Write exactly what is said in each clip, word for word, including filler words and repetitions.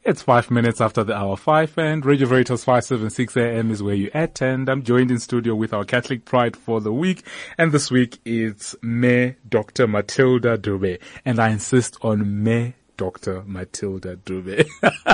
It's five minutes after the hour five, and Radio Veritas five seventy-six A M is where you're at, and I'm joined in studio with our Catholic Pride for the week, and this week it's Me Doctor Matilda Dube, and I insist on Me Doctor Matilda Dube.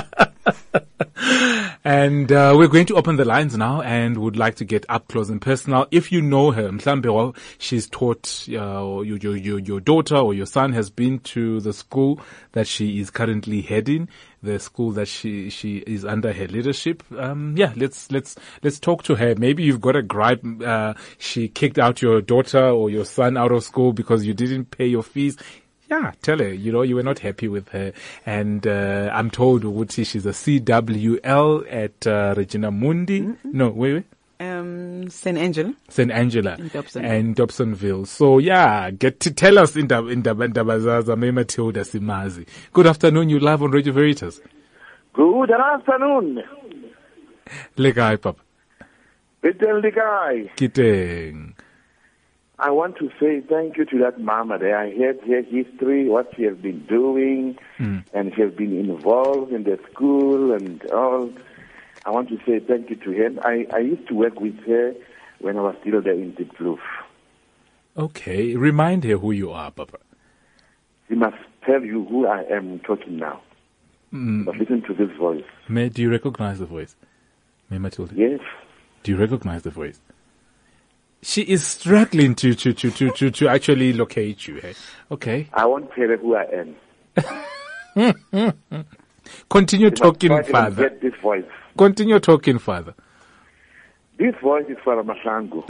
And uh, we're going to open the lines now and would like to get up close and personal. If you know her, mhlambe, she's taught, uh, your, your, your, your daughter or your son has been to the school that she is currently heading, the school that she, she is under her leadership. Um, yeah, let's, let's, let's talk to her. Maybe you've got a gripe, uh, she kicked out your daughter or your son out of school because you didn't pay your fees. Yeah, tell her, you know, you were not happy with her. And, uh, I'm told, Wuti, she's a C W L at, uh, Regina Mundi. Mm-hmm. No, wait, wait. Um, Saint Angela. Saint Angela. In Dobson. And Dobsonville. So, yeah, get to tell us in the, in the, in the Bazaza, Me Matilda Simazi. Good afternoon, you live on Radio Veritas. Good afternoon. Le guy, Papa. Little the guy. Kiteng. I want to say thank you to that mama there. I heard her history, what she has been doing, mm. and she has been involved in the school and all. I want to say thank you to her. I, I used to work with her when I was still there in Diepkloof. Okay. Remind her who you are, Papa. She must tell you who I am talking now. Mm. But listen to this voice. May, do you recognize the voice? May Matilda? Yes. Do you recognize the voice? She is struggling to, to, to, to, to, to actually locate you. Hey? Okay. I won't tell her who I am. Continue she talking, Father. Get this voice. Continue talking, Father. This voice is for Masango.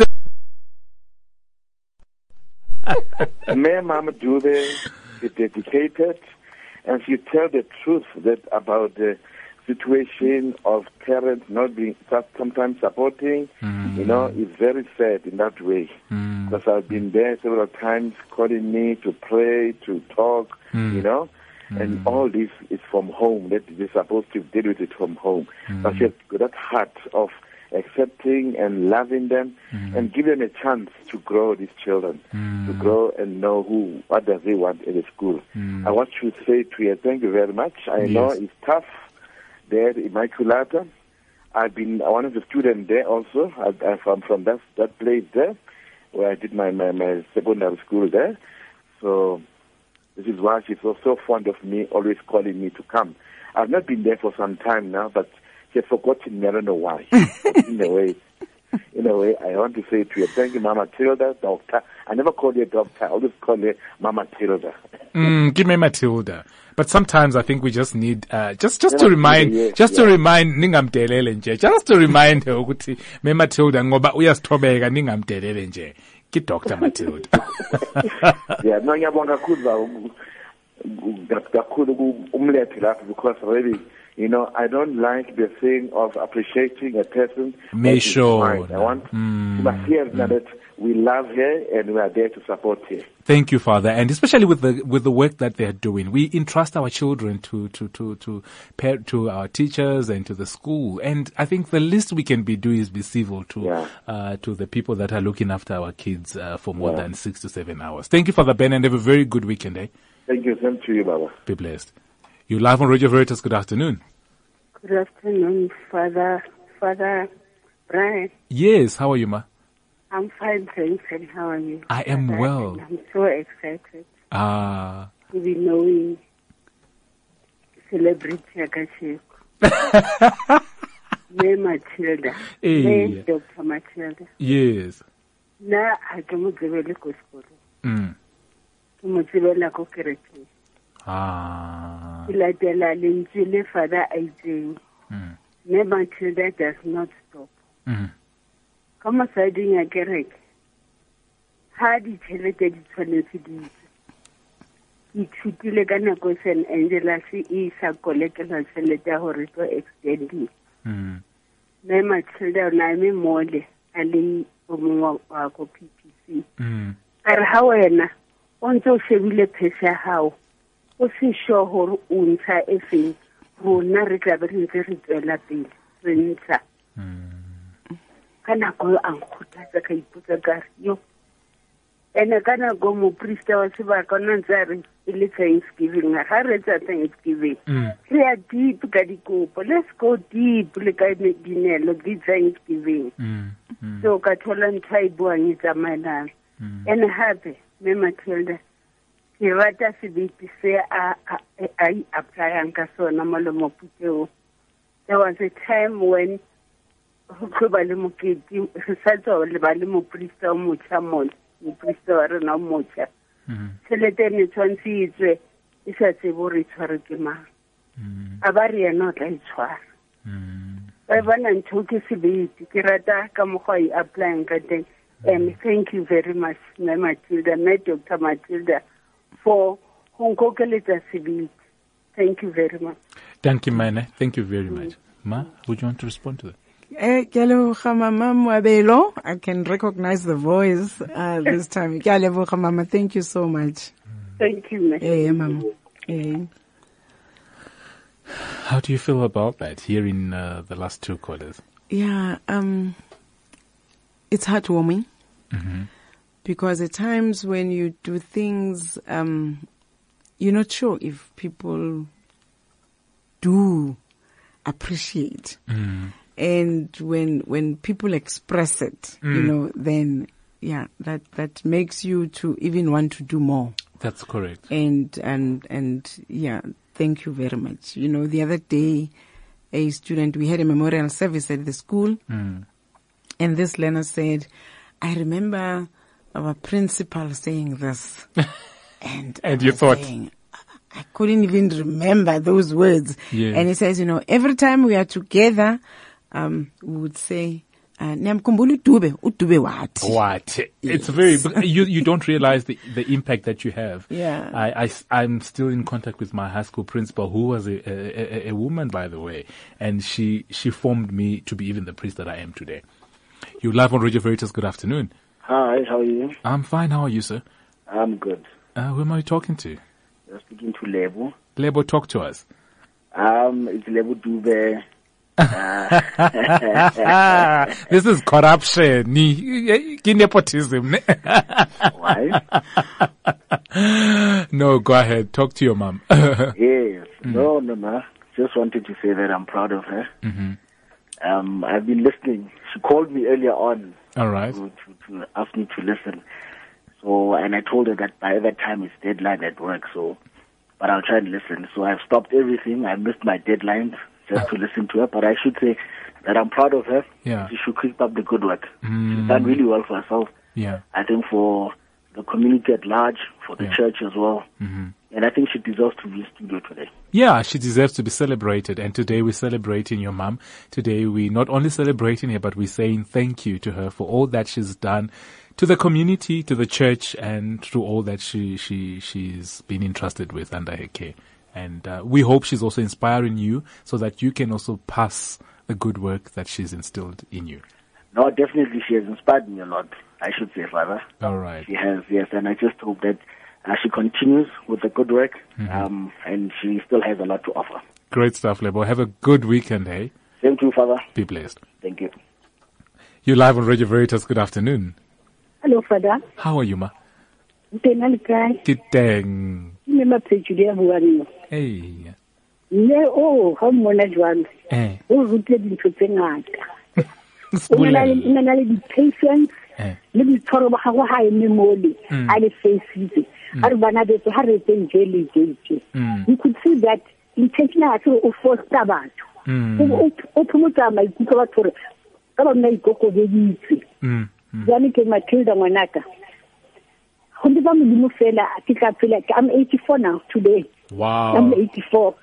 May Mama Dube is dedicated, and she tell the truth that about the situation of parents not being sometimes supporting, mm. you know, is very sad in that way. Mm. Because I've been there several times calling me to pray, to talk, mm. you know, mm. and all this is from home, that they're supposed to deal with it from home. Mm. But she has got that heart of accepting and loving them mm. and give them a chance to grow, these children, mm. to grow and know who, what does they want in the school. Mm. I want to say to you, thank you very much. I yes. know it's tough. There, Immaculata. I've been one of the students there also. I, I'm from, from that that place there, where I did my, my, my secondary school there. So this is why she's so, so fond of me, always calling me to come. I've not been there for some time now, but she has forgotten me. I don't know why. in a way, in a way, I want to say to you, thank you, Mama Tilda, doctor. I never call you doctor. I always call you Mama Tilda. mm, give me Matilda. But sometimes I think we just need, uh, just, just to remind, yes, just yes. to remind, ningamdelele nje, just to remind her, ukuthi, me Matilda, ngoba uyasithobeka, ningamdelele nje. Ki Doctor Matilda. Yeah, no, ngiyabonga kakhulu, kakhulu umlethe lapho, because really, you know, I don't like the thing of appreciating a person. Me sure. I want mm, to must hear mm. that we love her and we are there to support her. Thank you, Father, and especially with the with the work that they are doing, we entrust our children to to to to pair, to our teachers and to the school. And I think the least we can be doing is be civil to yeah. uh to the people that are looking after our kids uh, for more yeah. than six to seven hours. Thank you, Father Ben, and have a very good weekend, eh? Thank you, same to you, Baba. Be blessed. You live on Radio Veritas. Good afternoon. Good afternoon, Father Father Brian. Yes, how are you, ma? I'm fine, thanks, and how are you? I am Father? well. And I'm so excited ah. to be knowing celebrity Akasheko. Me Matilda. Hey. Me Doctor Matilda. Yes. Na akemudzebele gospel. Mm. Kumudzebela ko kereke. Ah. Ilatela lentswe Father Isaiah. Mm. Me Matilda does not stop. Mm. Kama sading ya kereke, ha di tšhelete di tshwanetse di itse. Ithutile ka nako Saint Angela se e sa kolekela tšhelete ya gore to extending. Mm. Me Matilda na me mole a le o mongwe wa ko P P C. Mm. Ka re ha wena o ntse o shebile phese ya hao, o se sure gore o ntsha e feng, rona re tla be re ntse re tswela pele re ntsha. Mm. Ka nako a nkgotlatsa ka ipotsa ka re yo ene ka nako moporista wa sebaka o ne ntse a re e le Thanksgiving ga re tsa Thanksgiving re ya deep ka dikopo, let's go deep le ka dinelo di Thanksgiving. So ka thola ntho a e buang e tsamaelana ene hape me Matilda ke rata sebete se a a applyang ka sona mo le moputeo. There was a time when go ba le mokete re sa tswa le ba le moprista o motšha mo moprista wa rena o motšha tšhelete ne tshwantse e tswe e sa tsebo re tshware ke mang a ba re yena o tla e tshwara ba bona ntho ke sebete ke rata ka mokgwa e applying ka teng. And thank you very much, my Matilda, my Doctor Matilda, for honkokeletsa sebete. Thank you very much. Thank you, Mane. Thank you very much. Ma, would you want to respond to that? Eh, ke a leboga Mama Moabelo. I can recognize the voice uh, this time. Ke a leboga Mama. Thank you so much. Thank you, Mama. Eh, Mama. Eh. How do you feel about that, hearing uh, the last two callers? Yeah, um, it's heartwarming. Mm-hmm. Because at times when you do things, um, you're not sure if people do appreciate. Mm. And when when people express it, Mm. you know, then yeah, that that makes you to even want to do more. That's correct. And and and yeah, thank you very much. You know, the other day, a student, we had a memorial service at the school, Mm. and this learner said, "I remember our principal saying this," and And I you was thought? saying, I couldn't even remember those words. Yes. And he says, you know, every time we are together, um, we would say, uh, "Nyamkhumbula uDube, uDube wathi?" What? It's very, you, you don't realize the, the impact that you have. Yeah. I, I, I'm still in contact with my high school principal, who was a, a, a, a woman, by the way, and she, she formed me to be even the priest that I am today. You live on Radio Veritas. Good afternoon. Hi, how are you? I'm fine. How are you, sir? I'm good. Uh, who am I talking to? You're speaking to Lebo. Lebo, talk to us. Um, it's Lebo Dube. This is corruption. Ni- ki nepotism. ne? Why? No, go ahead. Talk to your mom. Yes. No, no, no. Just wanted to say that I'm proud of her. Mhm. Um, I've been listening. She called me earlier on All right. to, to, to ask me to listen. So, and I told her that by that time it's deadline at work, so, but I'll try and listen. So I've stopped everything. I missed my deadline just to listen to her, but I should say that I'm proud of her. Yeah. She should keep up the good work. Mm. She's done really well for herself. Yeah. I think for the community at large, for the Yeah. church as well. Mm-hmm. And I think she deserves to be in studio today. Yeah, she deserves to be celebrated. And today we're celebrating your mom. Today we're not only celebrating her, but we're saying thank you to her for all that she's done to the community, to the church, and to all that she, she, she's been entrusted with under her care. And uh, we hope she's also inspiring you so that you can also pass the good work that she's instilled in you. No, definitely she has inspired me a lot, I should say, Father. All right. She has, yes, and I just hope that uh, she continues with the good work, Mm-hmm. um, and she still has a lot to offer. Great stuff, Lebo. Have a good weekend, hey? Same to you, Father. Be blessed. Thank you. You're live on Radio Veritas. Good afternoon. Hello, Father. How are you, ma? Tena le kae? Kiteng. Mme Maphetsudi ya buang. Hey. Ne o ha mmona jwang. Eh. O rute dintho tse ngata. O Spoiler. na le o na le di-patience Eh. le boitshwaro ba gago ga eme mole Mm. a le faceitse a re bana betse ga re etse nje le jetse. Mm. You could see that intentional to o foster batho. Mm. O o phomotsa maikutlo batho gore ka ba nna ikokobeditse. Mm. Mm. Jane ke Matilda ngwanaka. Go ndi ba modimo fela ke tla phela I'm eighty-four now today. Wow. I'm eighty-four.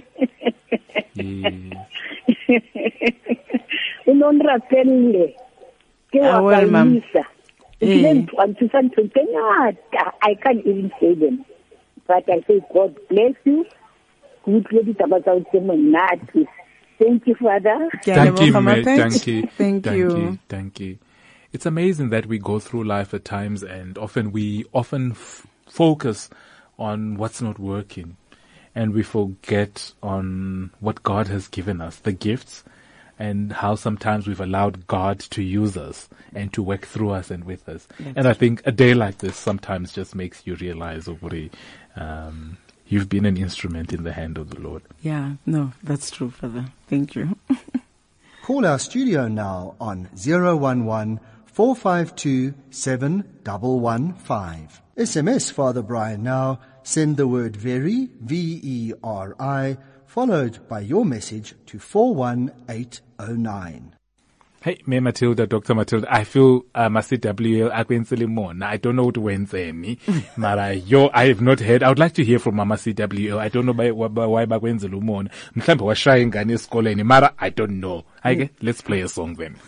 Yes. O non rapelle ke Ah, wa well, ma'am. Isa. Eh. I can't even say them. But I say God bless you. Thank you, Father. Ke a Thank you, leboga, mate. Mapet. Thank you. Thank Thank you. you. Thank you. It's amazing that we go through life at times and often we often f- focus on what's not working and we forget on what God has given us, the gifts. and how sometimes we've allowed God to use us and to work through us and with us. That's and I think a day like this sometimes just makes you realize, Oburi, um, you've been an instrument in the hand of the Lord. Yeah, no, that's true, Father. Thank you. Call our studio now on zero one one, four five two, seven one one five. S M S Father Brian now. Send the word very, V E R I, followed by your message to four one eight oh nine. Hey, me Matilda, Doctor Matilda, I feel uh, Masi W L akwenzele mona. I don't know what wenzeni. Mara yo, I have not heard. I would like to hear from Mama C W L. I don't know by, by, why bakwenzele mona. Mhlambe washaya ingane esikoleni. Mara, I don't know. Okay, let's play a song then.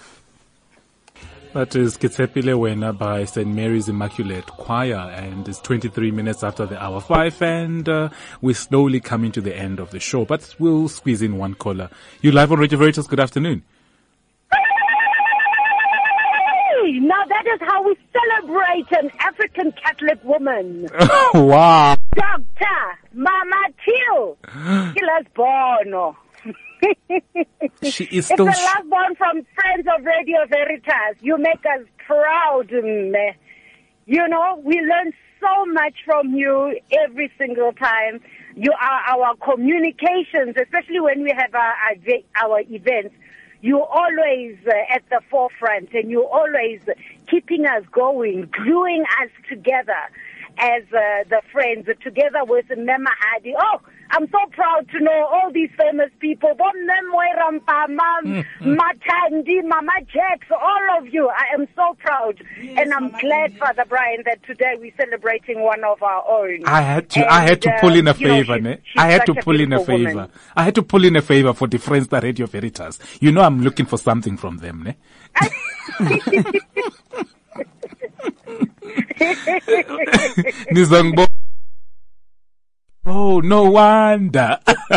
That is Kitsepile Wena by Saint Mary's Immaculate Choir, and it's twenty-three minutes after the hour five, and uh, we're slowly coming to the end of the show, but we'll squeeze in one caller. You live on Radio Veritas, good afternoon. Now that is how we celebrate an African Catholic woman. Wow. Doctor Mama Till. Kilas Bono. She is it's still the sh- last one from Friends of Radio Veritas. You make us proud. mm. You know, we learn so much from you every single time. You are our communications, especially when we have our, our events. You're always uh, at the forefront, and you're always keeping us going, gluing us together as uh, the friends, together with Mema Hadi. Oh, I'm so proud to know all these famous people. Matandi, Mama Jax, all of you. I am so proud. Yes, and I'm glad, Father Brian, that today we're celebrating one of our own. I had to, and, I had to pull in a uh, favor, you know, ne? she's, she's I had to a pull in a favor. Woman. I had to pull in a favor for the friends that Radio Veritas. You know I'm looking for something from them, ne? Nizangbo. Oh, no wonder.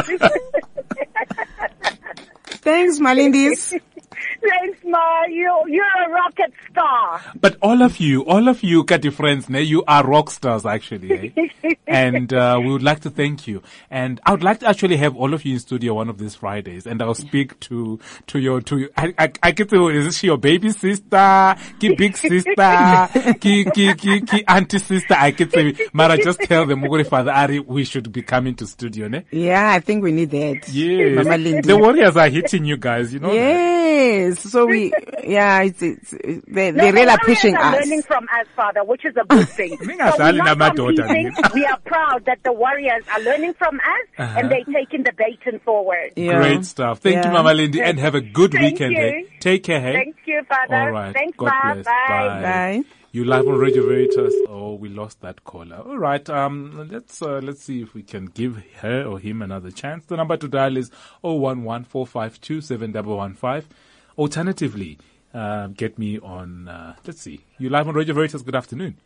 Thanks, Malindis. Thanks, Ma. You, you're a rocket star. But all of you, all of you, Kati friends, ne, you are rock stars actually. Eh? And uh, we would like to thank you. And I would like to actually have all of you in studio one of these Fridays. And I'll speak to, to your, to your, I, I, I get to, is she your baby sister? Ki big sister? Ki, ki, ki, ki auntie sister? I get to, Mara, just tell them, Muguri Father Ari, we should be coming to studio, ne? Yeah, I think we need that. Yes. Mama Lindy. The Warriors are hitting you guys, you know Yes. that? So we, yeah, it's, it's, they, No, they really are the pushing Warriors are us. learning from us, Father, which is a good thing. So we're not competing. We are proud that the Warriors are learning from us, Uh-huh. and they're taking the baton forward. Yeah. Great stuff. Thank Yeah. you, Mama Lindy, and have a good Thank weekend. you. Hey. Take care, hey? Thank you, Father. All right. Thanks, God Ma. bless. Bye. Bye. You live on Radio Veritas. Oh, we lost that caller. All right. Um, let's uh, let's see if we can give her or him another chance. The number to dial is oh one one, four five two, seven one one five. Alternatively, uh, get me on. Uh, let's see. You live on Radio Veritas. Good afternoon.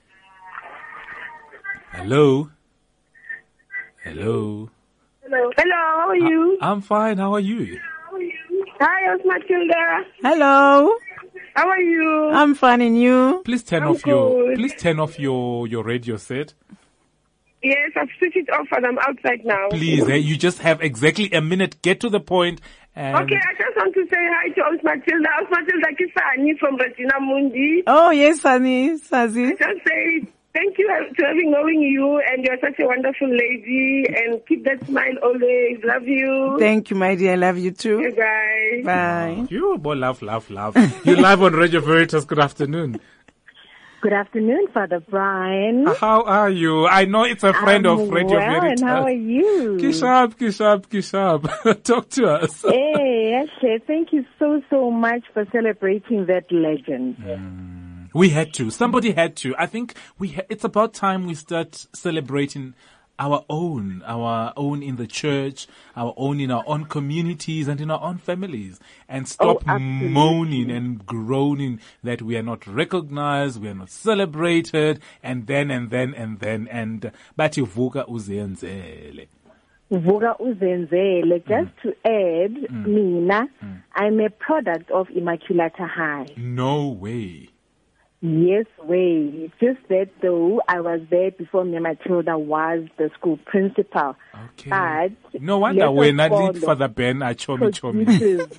Hello. Hello. Hello. Hello, how are you? I'm fine. How are you? Hi, it's Matilda. Hello. How are you? I'm fine, and you? Please turn I'm off your. good. Please turn off your your radio set. Yes, I've switched it off and I'm outside now. Please, eh, you just have exactly a minute. Get to the point. And Okay, I just want to say hi to Os Matilda. Os Matilda Kisani from Regina Mundi. Oh, yes, Sunny, Sazi. Just say thank you to having knowing you, and you're such a wonderful lady, and keep that smile always. Love you. Thank you, my dear. I love you too. you guys. Bye. you boy, laugh, laugh, laugh. You live on Radio Veritas. Good afternoon. Good afternoon, Father Brian. How are you? I know it's a friend I'm of Radio well, Veritas. and how are you? Kishab, Kishab, Kishab. Talk to us. Hey, Ashley, thank you so, so much for celebrating that legend. We had to. Somebody had to. I think we. Ha- it's about time we start celebrating our own, our own in the church, our own in our own communities and in our own families, and stop Oh, absolutely. moaning and groaning that we are not recognized, we are not celebrated, and then and then and then and bathi vuka uzenzele. Vuka uzenzele. Just to add, Mina, I'm a product of Immaculata High. No way. Yes, way. Just that though, I was there before me, Matilda was the school principal. Okay. But No wonder let when us I did follow Father Ben, I chomi chomi. produces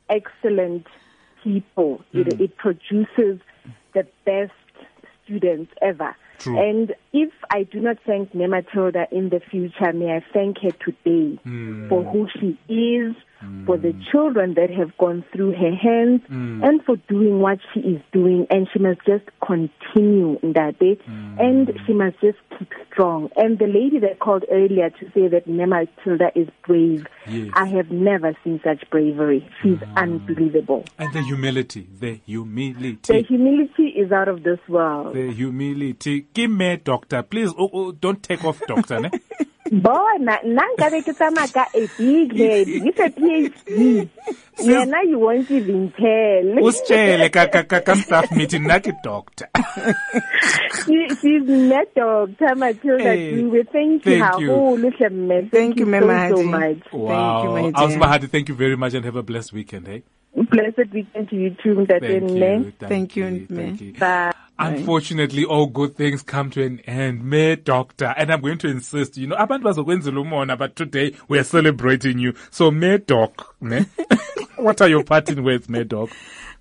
excellent people. Mm. It, it produces the best students ever. True. And if I do not thank Nematilda in the future, may I thank her today mm. for who she is, mm. for the children that have gone through her hands, mm. and for doing what she is doing. And she must just continue in that day, mm. and she must just keep strong. And the lady that called earlier to say that Nematilda is brave, yes. I have never seen such bravery. She's mm. unbelievable. And the humility, the humility. The humility is out of this world. The humility. Give me, doctor, please. Oh, oh, don't take off, doctor. Ne? Bona, nanga ke tsamaka a big head. It's a PhD. Yena, you won't even tell. Usitshele ka ka ka ka staff meeting naki doctor. She, she's not Doctor Matilda Hey, Dube. Thank, thank you. you. Haholo, Shemme. Thank, Thank you, so, Mama so Hadi. much. Wow. Thank you, my dear. Ausma, thank you very much and have a blessed weekend, eh? Blessed weekend to you too, Thank Mtatene. you. Thank you, Thank Mme. you. Bye. Unfortunately, all good things come to an end. May doctor, and I'm going to insist, you know, abantu bazokwenza lumona, but today we are celebrating you. So, May doc, ne? What are your parting words, May doc?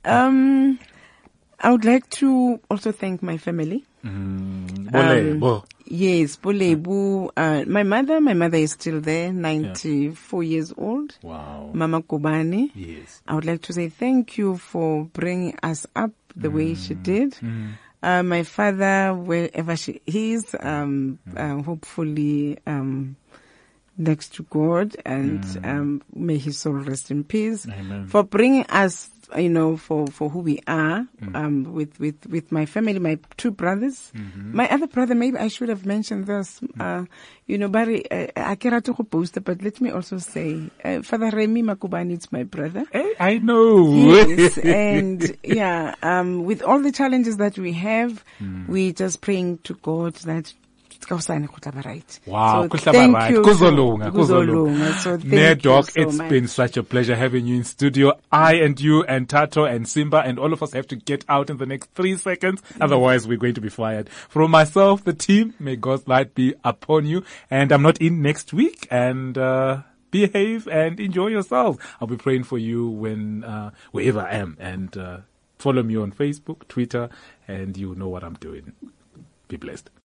Um, I would like to also thank my family. Mm, Um, Bolebo. Yes, Bolebu. Uh, my mother, my mother is still there, ninety-four years old. Wow. Mama Kobani. Yes. I would like to say thank you for bringing us up the way she did. Mm. Uh, my father, wherever she is, um, uh, hopefully, um, next to God, and um, may his soul rest in peace. Amen. For bringing us, you know, for, for who we are, um, with, with, with my family, my two brothers. My other brother, maybe I should have mentioned this, uh, you know, Barry, uh, I cannot talk about, but let me also say, uh, Father Remy Makubani is my brother. Hey, I know. Yes, and yeah, um, with all the challenges that we have, we just praying to God that Wow, so kuhlaba thank right. you. Kuzolunga, Kuzolunga. So thank Mayor you Doc, so it's much. been such a pleasure having you in studio. I and you and Tato and Simba and all of us have to get out in the next three seconds. Otherwise, we're going to be fired. From myself, the team, may God's light be upon you. And I'm not in next week. And uh behave and enjoy yourselves. I'll be praying for you when uh wherever I am. And uh follow me on Facebook, Twitter, and you know what I'm doing. Be blessed.